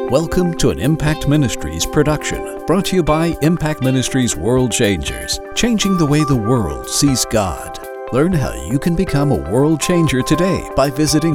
Welcome to an Impact Ministries production, brought to you by Impact Ministries World Changers, changing the way the world sees God. Learn how you can become a world changer today by visiting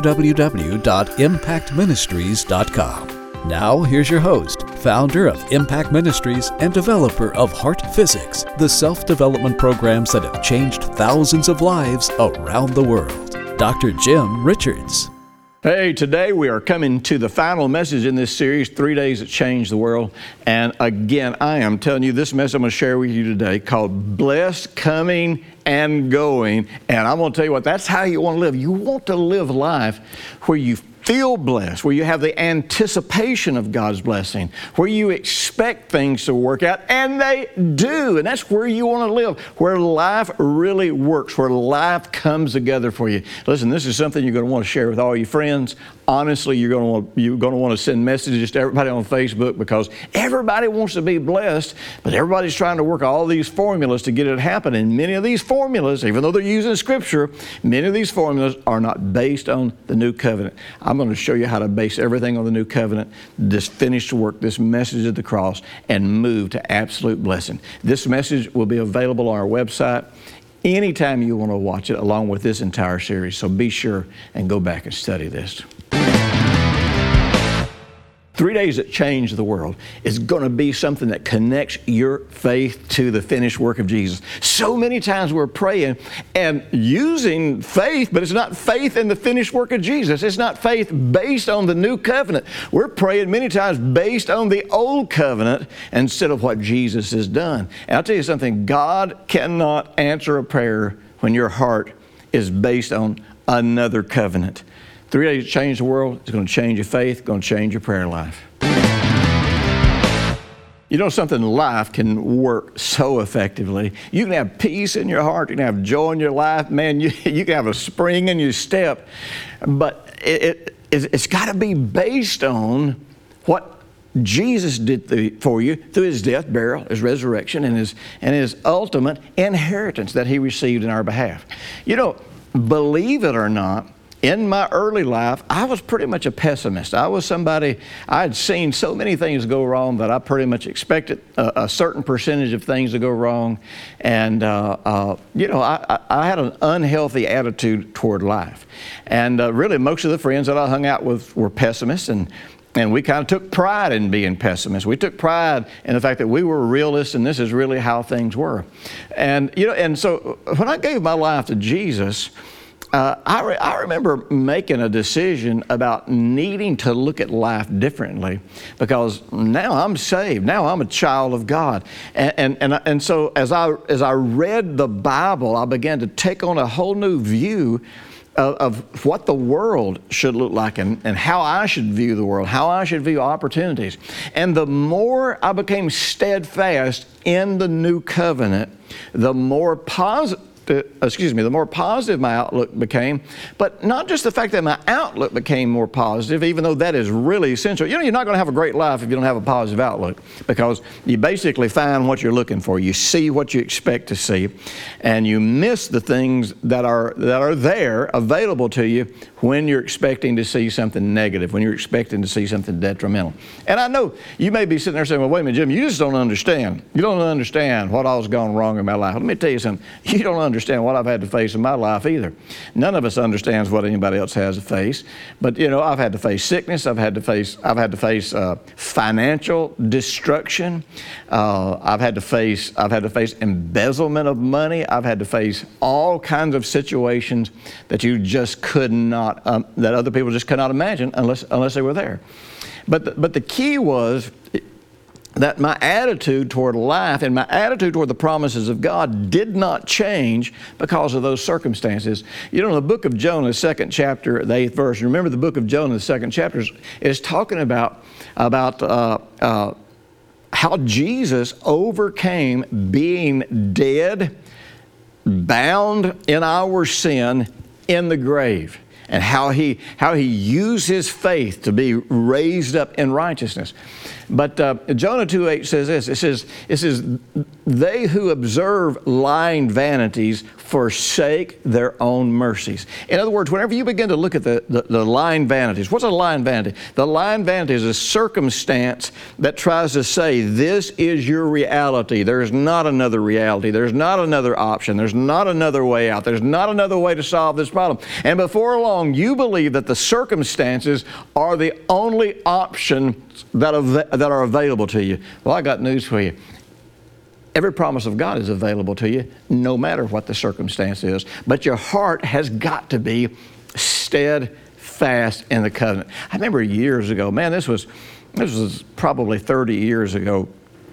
www.impactministries.com. Now, here's your host, founder of Impact Ministries and developer of Heart Physics, the self-development programs that have changed thousands of lives around the world, Dr. Jim Richards. Hey, today we are coming to the final message in this series, 3 Days That Changed the World. And again, I am telling you this message I'm going to share with you today called Blessed Coming and Going. And I'm going to tell you what, that's how you want to live. You want to live life where you feel blessed, where you have the anticipation of God's blessing, where you expect things to work out, and they do. And that's where you want to live, where life really works, where life comes together for you. Listen, this is something you're going to want to share with all your friends. Honestly, you're going to want to send messages to everybody on Facebook because everybody wants to be blessed, but everybody's trying to work all these formulas to get it to happen. And many of these formulas, even though they're using Scripture, many of these formulas are not based on the New Covenant. I'm going to show you how to base everything on the New Covenant, this finished work, this message of the cross, and move to absolute blessing. This message will be available on our website anytime you want to watch it, along with this entire series. So be sure and go back and study this. 3 Days That Changed the World is going to be something that connects your faith to the finished work of Jesus. So many times we're praying and using faith, but it's not faith in the finished work of Jesus. It's not faith based on the New Covenant. We're praying many times based on the Old Covenant instead of what Jesus has done. And I'll tell you something, God cannot answer a prayer when your heart is based on another covenant. 3 Days to Change the World is going to change your faith, going to change your prayer life. You know something, life can work so effectively. You can have peace in your heart, you can have joy in your life, man, you can have a spring in your step, but it's got to be based on what Jesus did for you through His death, burial, His resurrection, and His ultimate inheritance that He received in our behalf. You know, believe it or not, in my early life, I was pretty much a pessimist. I was somebody, I had seen so many things go wrong that I pretty much expected a certain percentage of things to go wrong. And, you know, I had an unhealthy attitude toward life. And really, most of the friends that I hung out with were pessimists, and we kind of took pride in being pessimists. We took pride in the fact that we were realists, and this is really how things were. And, you know, and so when I gave my life to Jesus, I remember making a decision about needing to look at life differently because now I'm saved. Now I'm a child of God. And so as I read the Bible, I began to take on a whole new view of what the world should look like and how I should view the world, how I should view opportunities. And the more I became steadfast in the New Covenant, the more positive my outlook became, but not just the fact that my outlook became more positive, even though that is really essential. You know, you're not going to have a great life if you don't have a positive outlook because you basically find what you're looking for. You see what you expect to see, and you miss the things that are there available to you when you're expecting to see something negative, when you're expecting to see something detrimental. And I know you may be sitting there saying, well, wait a minute, Jim, you just don't understand. You don't understand what all's gone wrong in my life. Let me tell you something. You don't understand what I've had to face in my life either. None of us understands what anybody else has to face. But you know, I've had to face sickness. I've had to face financial destruction. I've had to face embezzlement of money. I've had to face all kinds of situations that you just could not, that other people just could not imagine unless they were there. But the key was that my attitude toward life and my attitude toward the promises of God did not change because of those circumstances. You know, in the book of Jonah, the 2nd chapter, the 8th verse, remember the book of Jonah, the 2nd chapter, is talking about how Jesus overcame being dead, bound in our sin in the grave, and how he used his faith to be raised up in righteousness. But Jonah 2:8 says this. It says, they who observe lying vanities forsake their own mercies. In other words, whenever you begin to look at the lying vanities, what's a lying vanity? The lying vanity is a circumstance that tries to say, this is your reality. There's not another reality. There's not another option. There's not another way out. There's not another way to solve this problem. And before long, you believe that the circumstances are the only option that are available to you. Well, I got news for you. Every promise of God is available to you, no matter what the circumstance is. But your heart has got to be steadfast in the covenant. I remember years ago, man, this was probably 30 years ago.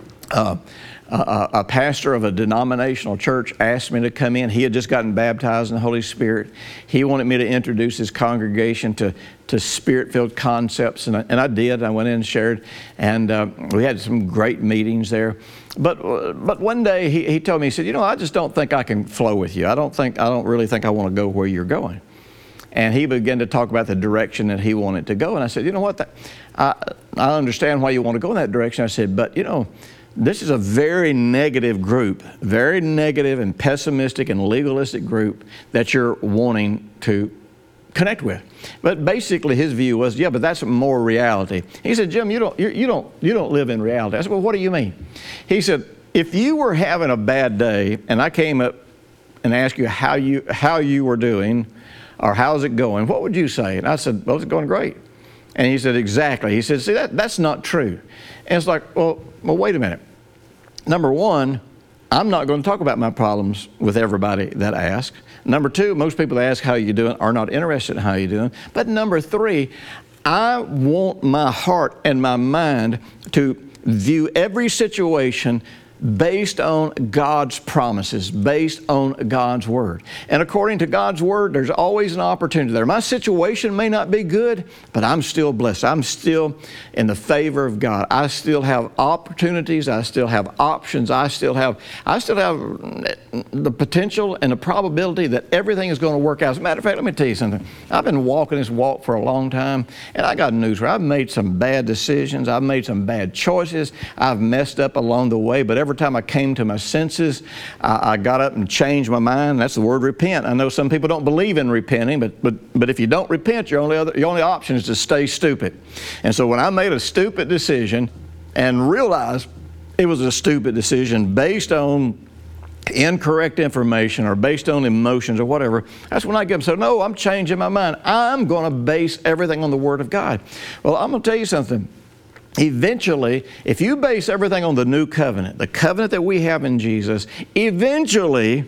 A pastor of a denominational church asked me to come in. He had just gotten baptized in the Holy Spirit. He wanted me to introduce his congregation to Spirit-filled concepts, and I did. I went in and shared, and we had some great meetings there. But one day he told me, he said, I just don't think I can flow with you. I don't really think I want to go where you're going. And he began to talk about the direction that he wanted to go. And I said, you know what? I understand why you want to go in that direction. I said, but this is a very negative group, very negative and pessimistic and legalistic group that you're wanting to connect with. But basically his view was, yeah, but that's more reality. He said, Jim, you don't live in reality. I said, well, what do you mean? He said, if you were having a bad day and I came up and asked you how you were doing or how's it going, what would you say? And I said, well, it's going great. And he said, exactly. He said, see, that's not true. And it's like, well, wait a minute. Number one, I'm not going to talk about my problems with everybody that asks. Number two, most people that ask how you doing are not interested in how you're doing. But number three, I want my heart and my mind to view every situation based on God's promises, based on God's Word. And according to God's Word, there's always an opportunity there. My situation may not be good, but I'm still blessed. I'm still in the favor of God. I still have opportunities. I still have options. I still have the potential and the probability that everything is going to work out. As a matter of fact, let me tell you something. I've been walking this walk for a long time, and I got news for you. I've made some bad decisions. I've made some bad choices. I've messed up along the way, but every time I came to my senses, I got up and changed my mind. That's the word repent. I know some people don't believe in repenting, but if you don't repent, your only option is to stay stupid. And so when I made a stupid decision and realized it was a stupid decision based on incorrect information or based on emotions or whatever, that's when I get up and say, no, I'm changing my mind. I'm going to base everything on the Word of God. Well, I'm going to tell you something. Eventually, if you base everything on the new covenant, the covenant that we have in Jesus, eventually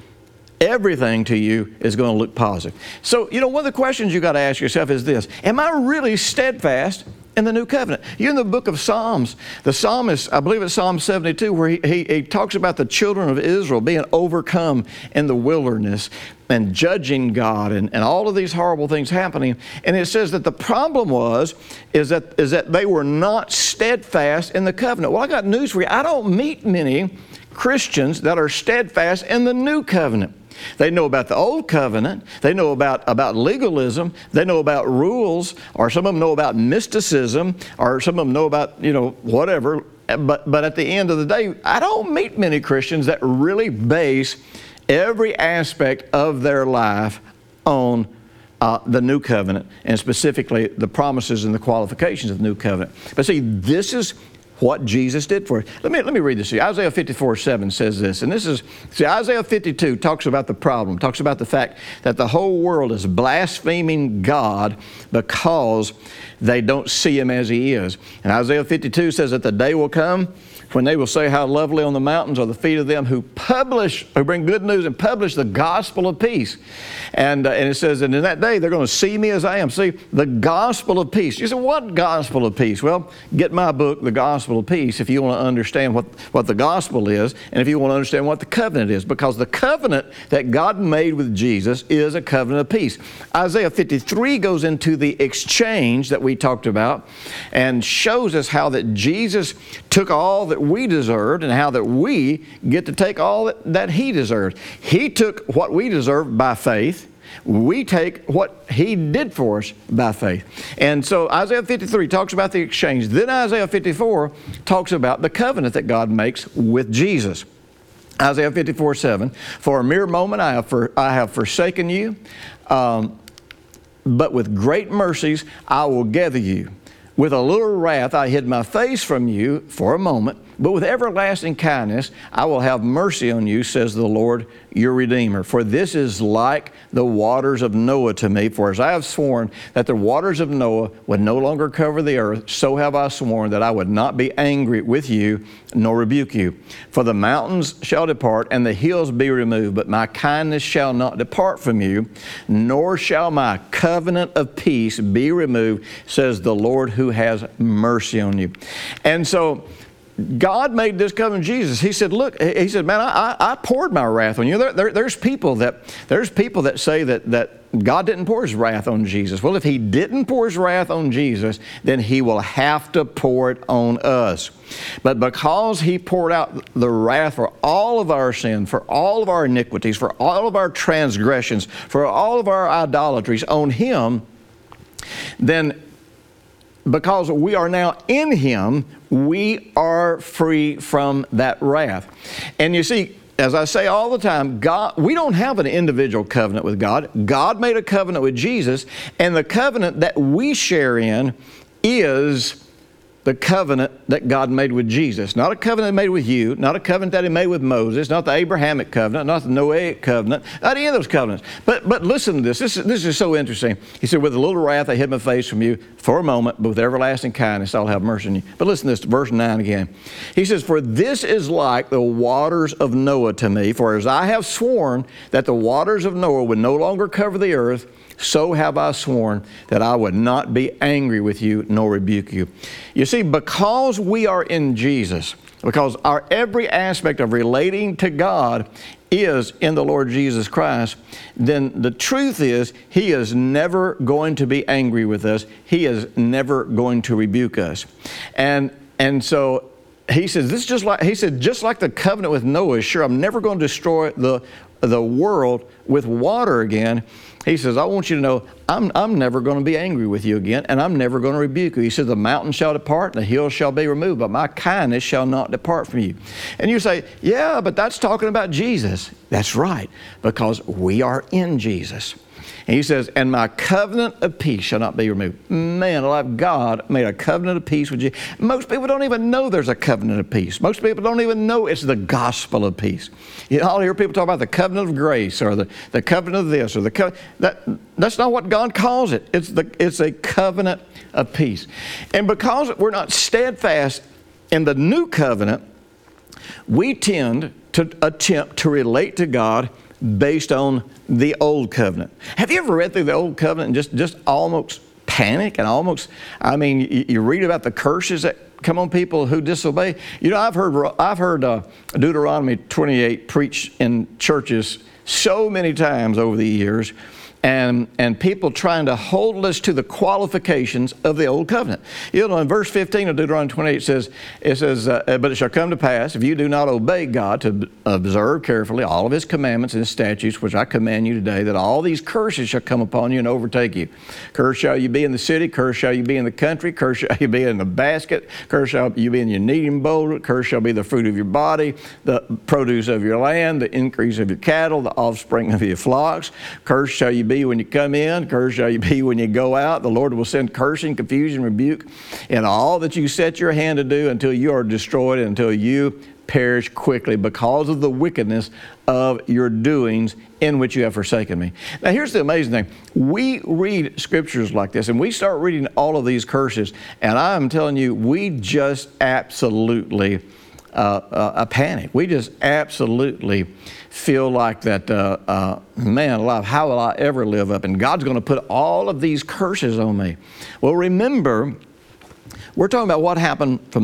everything to you is going to look positive. So, one of the questions you got to ask yourself is this: am I really steadfast in the new covenant? In the book of Psalms, the psalmist, I believe it's Psalm 72, where he talks about the children of Israel being overcome in the wilderness and judging God and all of these horrible things happening. And it says that the problem is that they were not steadfast in the covenant. Well, I got news for you. I don't meet many Christians that are steadfast in the new covenant. They know about the old covenant. They know about legalism. They know about rules, or some of them know about mysticism, or some of them know about, whatever. But at the end of the day, I don't meet many Christians that really base every aspect of their life on the new covenant, and specifically the promises and the qualifications of the new covenant. But see, this is what Jesus did for us. Let me read this to you. Isaiah 54:7 says this, and Isaiah 52 talks about the problem, talks about the fact that the whole world is blaspheming God because they don't see Him as He is. And Isaiah 52 says that the day will come when they will say, how lovely on the mountains are the feet of them who bring good news and publish the gospel of peace. And it says, and in that day they're going to see me as I am. See, the gospel of peace. You say, what gospel of peace? Well, get my book, The Gospel of Peace, if you want to understand what the gospel is, and if you want to understand what the covenant is, because the covenant that God made with Jesus is a covenant of peace. Isaiah 53 goes into the exchange that we talked about and shows us how that Jesus took all that we deserved and how that we get to take all that He deserved. He took what we deserved by faith, We take what He did for us by faith. And so Isaiah 53 talks about the exchange. Then Isaiah 54 talks about the covenant that God makes with Jesus. Isaiah 54:7, for a mere moment I have forsaken you, but with great mercies I will gather you. With a little wrath I hid my face from you for a moment, but with everlasting kindness I will have mercy on you, says the Lord your Redeemer. For this is like the waters of Noah to me. For as I have sworn that the waters of Noah would no longer cover the earth, so have I sworn that I would not be angry with you, nor rebuke you. For the mountains shall depart, and the hills be removed, but my kindness shall not depart from you, nor shall my covenant of peace be removed, says the Lord who has mercy on you. And so God made this covenant with Jesus. He said, look, He said, man, I poured my wrath on you. There's people that say that God didn't pour His wrath on Jesus. Well, if He didn't pour His wrath on Jesus, then He will have to pour it on us. But because He poured out the wrath for all of our sin, for all of our iniquities, for all of our transgressions, for all of our idolatries on Him, then because we are now in Him, we are free from that wrath. And you see, as I say all the time, we don't have an individual covenant with God. God made a covenant with Jesus, and the covenant that we share in is the covenant that God made with Jesus. Not a covenant made with you, not a covenant that He made with Moses, not the Abrahamic covenant, not the Noahic covenant, not any of those covenants. But listen to this. This is so interesting. He said, with a little wrath I hid my face from you for a moment, but with everlasting kindness I'll have mercy on you. But listen to this, verse 9 again. He says, for this is like the waters of Noah to me, for as I have sworn that the waters of Noah would no longer cover the earth, so have I sworn that I would not be angry with you nor rebuke you. You see, because we are in Jesus, because our every aspect of relating to God is in the Lord Jesus Christ, then the truth is He is never going to be angry with us. He is never going to rebuke us. And so He says, just like the covenant with Noah, sure, I'm never going to destroy the world with water again. He says, I want you to know I'm never going to be angry with you again, and I'm never going to rebuke you. He says, the mountains shall depart, and the hills shall be removed, but my kindness shall not depart from you. And you say, yeah, but that's talking about Jesus. That's right, because we are in Jesus. And He says, and my covenant of peace shall not be removed. Man alive, God made a covenant of peace with you. Most people don't even know there's a covenant of peace. Most people don't even know it's the gospel of peace. You know, I'll hear people talk about the covenant of grace or the covenant of this or the covenant. That's not what God calls it. It's a covenant of peace. And because we're not steadfast in the new covenant, we tend to attempt to relate to God based on the old covenant. Have you ever read through the old covenant and just almost panic and almost, I mean, you read about the curses that come on people who disobey? You know, I've heard Deuteronomy 28 preached in churches so many times over the years, and people trying to hold us to the qualifications of the old covenant. You know, in verse 15 of Deuteronomy 28 it says, but it shall come to pass, if you do not obey God to observe carefully all of His commandments and His statutes, which I command you today, that all these curses shall come upon you and overtake you. Cursed shall you be in the city, cursed shall you be in the country, cursed shall you be in the basket, cursed shall you be in your kneading bowl, cursed shall be the fruit of your body, the produce of your land, the increase of your cattle, the offspring of your flocks. Cursed shall you be when you come in, cursed shall you be when you go out. The Lord will send cursing, confusion, rebuke, and all that you set your hand to do until you are destroyed, until you perish quickly because of the wickedness of your doings in which you have forsaken me. Now here's the amazing thing. We read scriptures like this and we start reading all of these curses, and I'm telling you, we just absolutely a panic. We just absolutely feel like that, man alive, how will I ever live up? And God's going to put all of these curses on me. Well, remember, we're talking about what happened from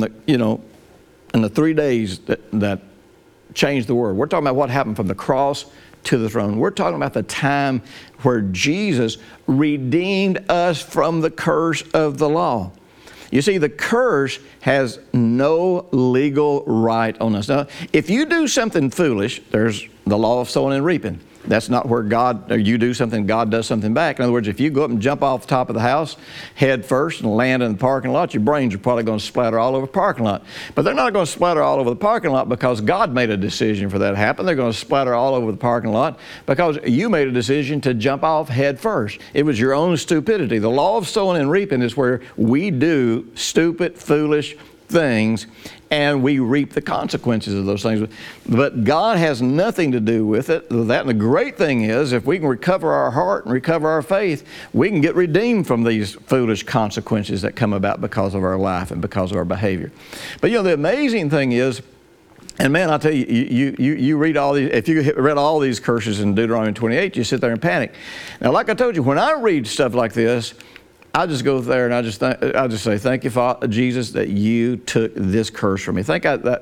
in the 3 days that changed the world. We're talking about what happened from the cross to the throne. We're talking about the time where Jesus redeemed us from the curse of the law. You see, the curse has no legal right on us. Now, if you do something foolish, there's the law of sowing and reaping. That's not where God, or you do something, God does something back. In other words, if you go up and jump off the top of the house head first and land in the parking lot, your brains are probably going to splatter all over the parking lot. But they're not going to splatter all over the parking lot because God made a decision for that to happen. They're going to splatter all over the parking lot because you made a decision to jump off head first. It was your own stupidity. The law of sowing and reaping is where we do stupid, foolish things, and we reap the consequences of those things. But God has nothing to do with it. And the great thing is, if we can recover our heart and recover our faith, we can get redeemed from these foolish consequences that come about because of our life and because of our behavior. But the amazing thing is, and man, I'll tell you, you read all these, if you read all these curses in Deuteronomy 28, you sit there and panic. Now, like I told you, when I read stuff like this, I just go there and I just say, thank you, Father, Jesus, that you took this curse from me. Thank you that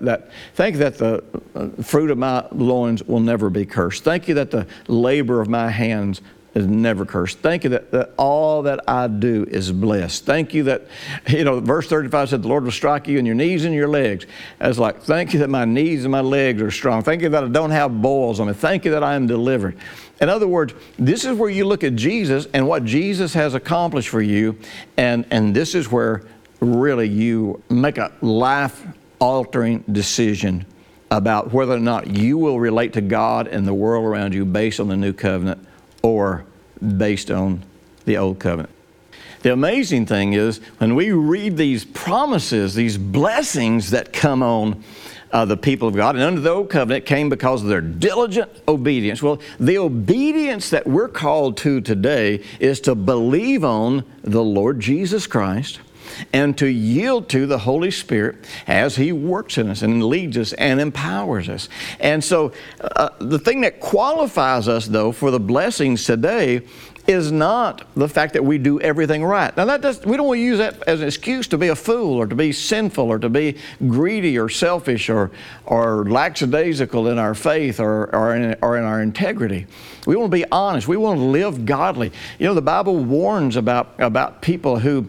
the fruit of my loins will never be cursed. Thank you that the labor of my hands is never cursed. Thank you that all that I do is blessed. Thank you that, verse 35 said, the Lord will strike you in your knees and your legs. I was like, thank you that my knees and my legs are strong. Thank you that I don't have boils on me. Thank you that I am delivered. In other words, this is where you look at Jesus and what Jesus has accomplished for you, and this is where really you make a life-altering decision about whether or not you will relate to God and the world around you based on the new covenant or based on the old covenant. The amazing thing is, when we read these promises, these blessings that come on the people of God, and under the old covenant came because of their diligent obedience. Well, the obedience that we're called to today is to believe on the Lord Jesus Christ and to yield to the Holy Spirit as He works in us and leads us and empowers us. And so the thing that qualifies us, though, for the blessings today is not the fact that we do everything right. Now, we don't want to use that as an excuse to be a fool or to be sinful or to be greedy or selfish or lackadaisical in our faith or in our integrity. We want to be honest. We want to live godly. The Bible warns about people who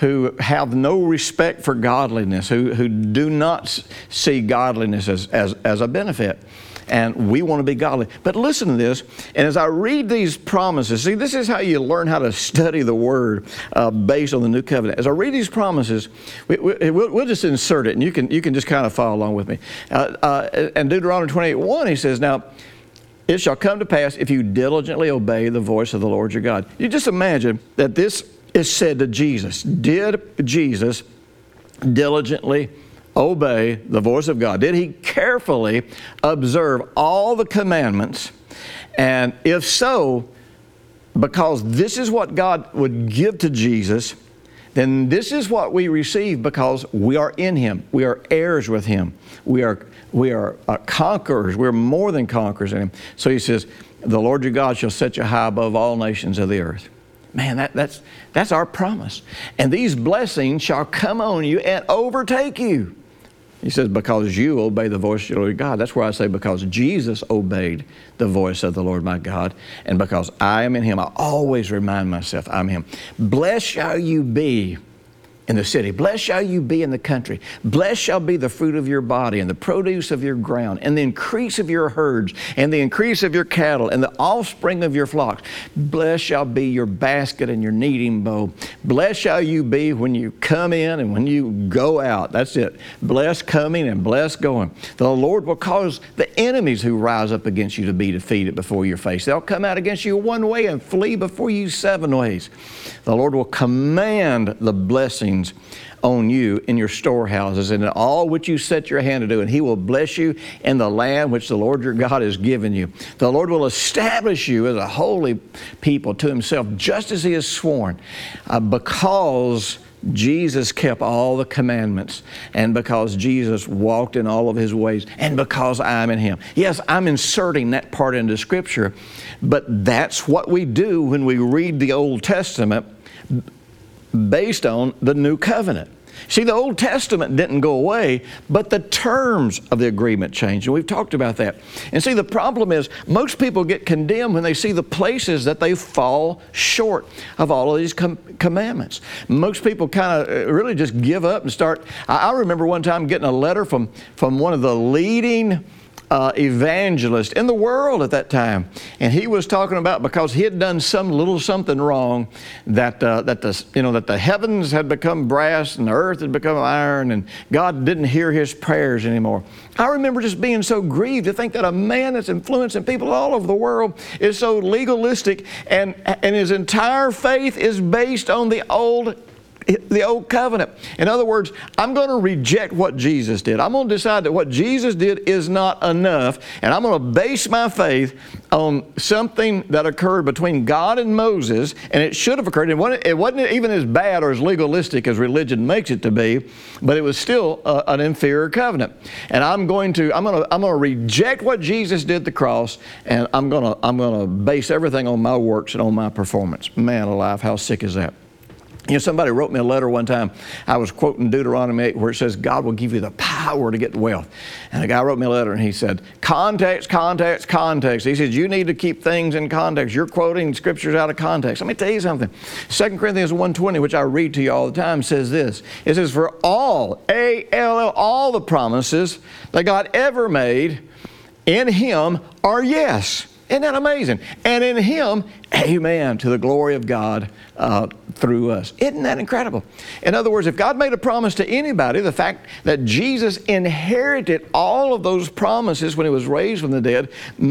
have no respect for godliness, who do not see godliness as a benefit. And we want to be godly. But listen to this, and as I read these promises, see, this is how you learn how to study the Word based on the New Covenant. As I read these promises, we'll just insert it, and you can just kind of follow along with me. In Deuteronomy 28:1, he says, now, it shall come to pass if you diligently obey the voice of the Lord your God. You just imagine that this is said to Jesus. Did Jesus diligently obey the voice of God? Did He carefully observe all the commandments? And if so, because this is what God would give to Jesus, then this is what we receive because we are in Him. We are heirs with Him. We are conquerors. We're more than conquerors in Him. So He says, the Lord your God shall set you high above all nations of the earth. Man, that's our promise. And these blessings shall come on you and overtake you. He says, because you obey the voice of your Lord God. That's where I say, because Jesus obeyed the voice of the Lord my God, and because I am in Him, I always remind myself I'm Him. Blessed shall you be in the city. Blessed shall you be in the country. Blessed shall be the fruit of your body and the produce of your ground and the increase of your herds and the increase of your cattle and the offspring of your flocks. Blessed shall be your basket and your kneading bowl. Blessed shall you be when you come in and when you go out. That's it. Blessed coming and blessed going. The Lord will cause the enemies who rise up against you to be defeated before your face. They'll come out against you one way and flee before you 7 ways. The Lord will command the blessings on you in your storehouses and in all which you set your hand to do, and He will bless you in the land which the Lord your God has given you. The Lord will establish you as a holy people to Himself, just as He has sworn, because Jesus kept all the commandments, and because Jesus walked in all of His ways, and because I'm in Him. Yes, I'm inserting that part into Scripture, but that's what we do when we read the Old Testament based on the New Covenant. See, the Old Testament didn't go away, but the terms of the agreement changed, and we've talked about that. And see, the problem is most people get condemned when they see the places that they fall short of all of these commandments. Most people kind of really just give up and start. I remember one time getting a letter from one of the leading evangelist in the world at that time. And he was talking about because he had done some little something wrong, that the heavens had become brass and the earth had become iron, and God didn't hear his prayers anymore. I remember just being so grieved to think that a man that's influencing people all over the world is so legalistic, and his entire faith is based on the old covenant. In other words, I'm going to reject what Jesus did. I'm going to decide that what Jesus did is not enough, and I'm going to base my faith on something that occurred between God and Moses, and it should have occurred. It wasn't even as bad or as legalistic as religion makes it to be, but it was still an inferior covenant. And I'm going to reject what Jesus did at the cross, and I'm going to base everything on my works and on my performance. Man alive, how sick is that? You know, somebody wrote me a letter one time. I was quoting Deuteronomy 8 where it says, God will give you the power to get wealth. And a guy wrote me a letter and he said, context, context, context. He says, you need to keep things in context. You're quoting scriptures out of context. Let me tell you something. 2 Corinthians 1:20, which I read to you all the time, says this. It says, for all, A-L-L, all the promises that God ever made in Him are yes. Isn't that amazing? And in Him, amen, to the glory of God through us. Isn't that incredible? In other words, if God made a promise to anybody, the fact that Jesus inherited all of those promises when He was raised from the dead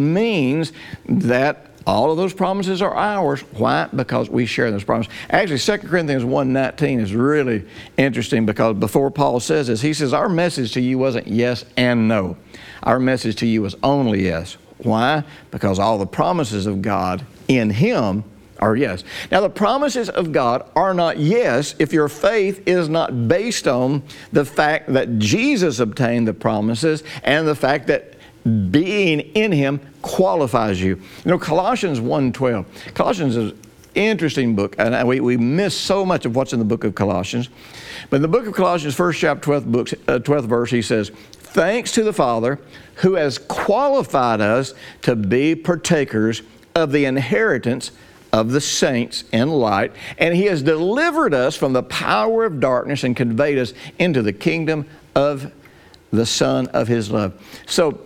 means that all of those promises are ours. Why? Because we share those promises. Actually, 2 Corinthians 1:19 is really interesting because before Paul says this, he says, our message to you wasn't yes and no. Our message to you was only yes. Why? Because all the promises of God in Him are yes. Now, the promises of God are not yes if your faith is not based on the fact that Jesus obtained the promises and the fact that being in Him qualifies you. You know, Colossians 1:12. Colossians is an interesting book, and we miss so much of what's in the book of Colossians. But in the book of Colossians, 1st chapter, 12th verse, he says, thanks to the Father who has qualified us to be partakers of the inheritance of the saints in light, and He has delivered us from the power of darkness and conveyed us into the kingdom of the Son of His love. So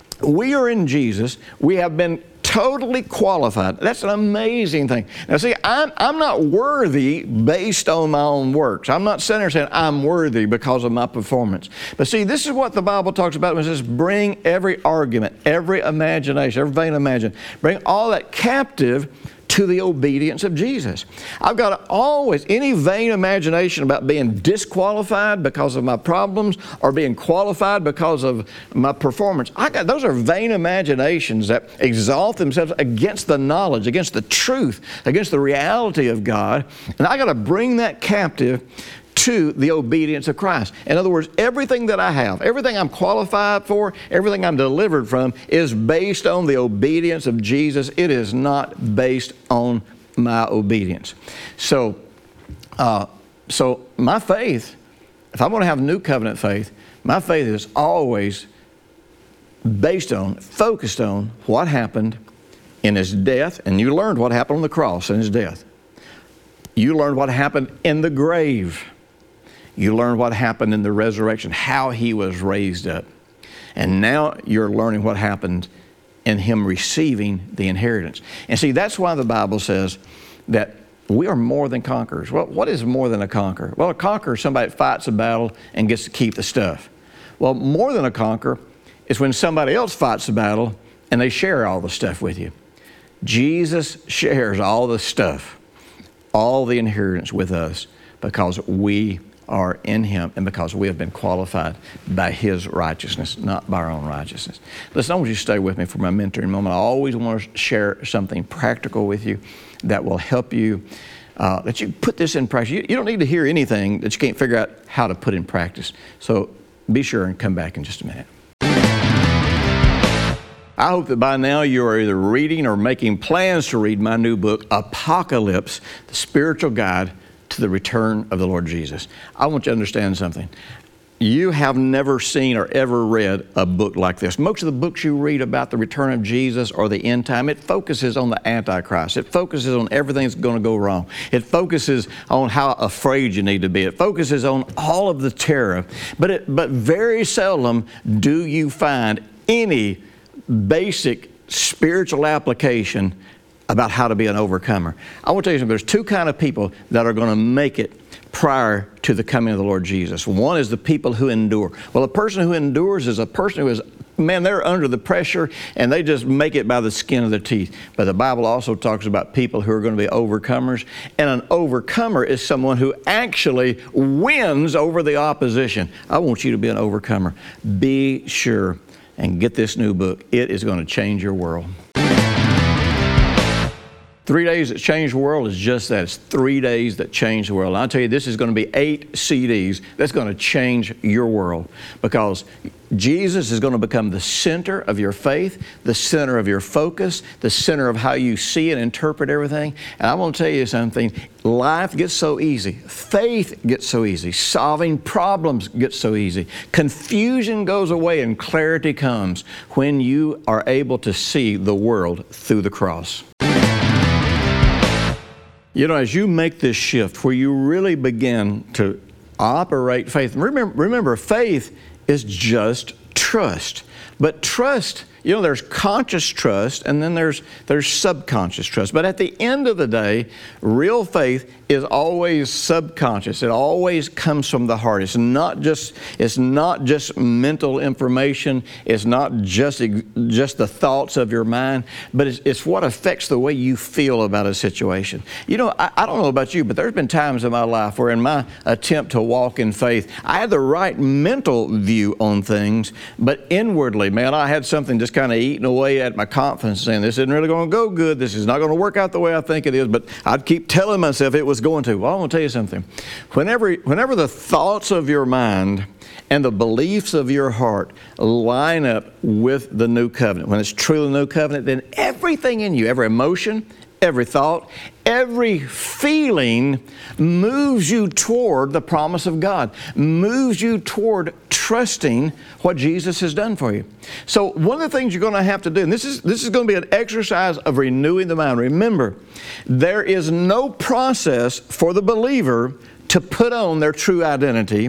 we are in Jesus. We have been totally qualified. That's an amazing thing. Now see, I'm not worthy based on my own works. I'm not sitting there saying I'm worthy because of my performance. But see, this is what the Bible talks about when it says bring every argument, every imagination, every vain imagination, bring all that captive to the obedience of Jesus. I've got to always, any vain imagination about being disqualified because of my problems or being qualified because of my performance, those are vain imaginations that exalt themselves against the knowledge, against the truth, against the reality of God. And I got to bring that captive to the obedience of Christ. In other words, everything that I have, everything I'm qualified for, everything I'm delivered from is based on the obedience of Jesus. It is not based on my obedience. So my faith, if I'm going to have new covenant faith, my faith is always based on, focused on what happened in His death, and you learned what happened on the cross in His death. You learned what happened in the grave. You learned what happened in the resurrection, how He was raised up. And now you're learning what happened in Him receiving the inheritance. And see, that's why the Bible says that we are more than conquerors. Well, what is more than a conqueror? Well, a conqueror is somebody that fights a battle and gets to keep the stuff. Well, more than a conqueror is when somebody else fights the battle and they share all the stuff with you. Jesus shares all the stuff, all the inheritance with us because we are in Him and because we have been qualified by His righteousness, not by our own righteousness. Listen, I want you to stay with me for my mentoring moment. I always want to share something practical with you that will help you, that you put this in practice. You don't need to hear anything that you can't figure out how to put in practice. So be sure and come back in just a minute. I hope that by now you are either reading or making plans to read my new book, Apocalypse, the Spiritual Guide to the Return of the Lord Jesus. I want you to understand something. You have never seen or ever read a book like this. Most of the books you read about the return of Jesus or the end time, it focuses on the Antichrist. It focuses on everything that's going to go wrong. It focuses on how afraid you need to be. It focuses on all of the terror. But very seldom do you find any basic spiritual application about how to be an overcomer. I want to tell you something. There's two kind of people that are going to make it prior to the coming of the Lord Jesus. One is the people who endure. Well, a person who endures is a person who is, man, they're under the pressure and they just make it by the skin of their teeth. But the Bible also talks about people who are going to be overcomers. And an overcomer is someone who actually wins over the opposition. I want you to be an overcomer. Be sure and get this new book. It is going to change your world. 3 days that changed the world is just that. It's 3 days that changed the world. And I'll tell you, this is going to be 8 CDs that's going to change your world, because Jesus is going to become the center of your faith, the center of your focus, the center of how you see and interpret everything. And I want to tell you something. Life gets so easy. Faith gets so easy. Solving problems gets so easy. Confusion goes away and clarity comes when you are able to see the world through the cross. You know, as you make this shift where you really begin to operate faith, remember, faith is just trust. But trust, you know, there's conscious trust and then there's subconscious trust. But at the end of the day, real faith is always subconscious. It always comes from the heart. It's not just mental information. It's not just the thoughts of your mind, but it's what affects the way you feel about a situation. You know, I don't know about you, but there's been times in my life where in my attempt to walk in faith, I had the right mental view on things, but inwardly, man, I had something just kind of eating away at my confidence, saying this isn't really going to go good. This is not going to work out the way I think it is. But I'd keep telling myself it was going to. Well, I want to tell you something. Whenever the thoughts of your mind and the beliefs of your heart line up with the new covenant, when it's truly the new covenant, then everything in you, every emotion, every thought, every feeling moves you toward the promise of God, moves you toward trusting what Jesus has done for you. So one of the things you're going to have to do, and this is going to be an exercise of renewing the mind. Remember, there is no process for the believer to put on their true identity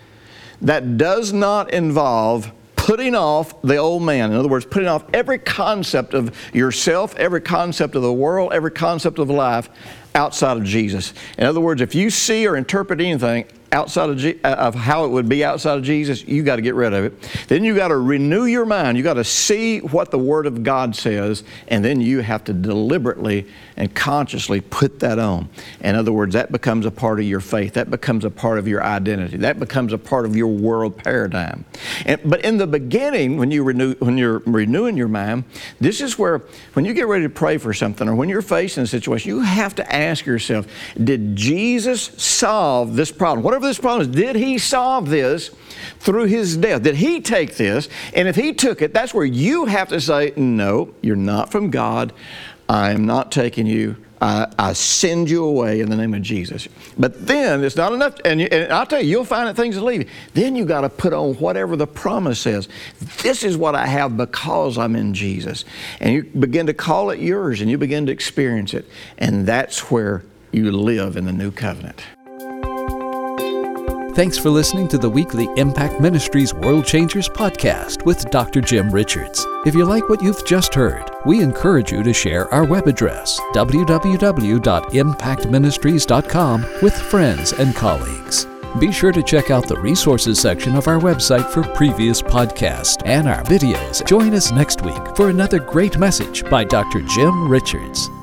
that does not involve putting off the old man. In other words, putting off every concept of yourself, every concept of the world, every concept of life outside of Jesus. In other words, if you see or interpret anything outside of how it would be outside of Jesus, you got to get rid of it. Then you got to renew your mind. You got to see what the Word of God says, and then you have to deliberately and consciously put that on. In other words, that becomes a part of your faith. That becomes a part of your identity. That becomes a part of your world paradigm. But in the beginning, when you're renewing your mind, this is where, when you get ready to pray for something or when you're facing a situation, you have to ask yourself, did Jesus solve this problem? Whatever this problem is, did He solve this through His death? Did He take this? And if He took it, that's where you have to say, no, you're not from God. I am not taking you. I send you away in the name of Jesus. But then it's not enough. And I'll tell you, you'll find that things will leave you. Then you got to put on whatever the promise says. This is what I have because I'm in Jesus. And you begin to call it yours and you begin to experience it. And that's where you live in the new covenant. Thanks for listening to the weekly Impact Ministries World Changers podcast with Dr. Jim Richards. If you like what you've just heard, we encourage you to share our web address, www.impactministries.com, with friends and colleagues. Be sure to check out the resources section of our website for previous podcasts and our videos. Join us next week for another great message by Dr. Jim Richards.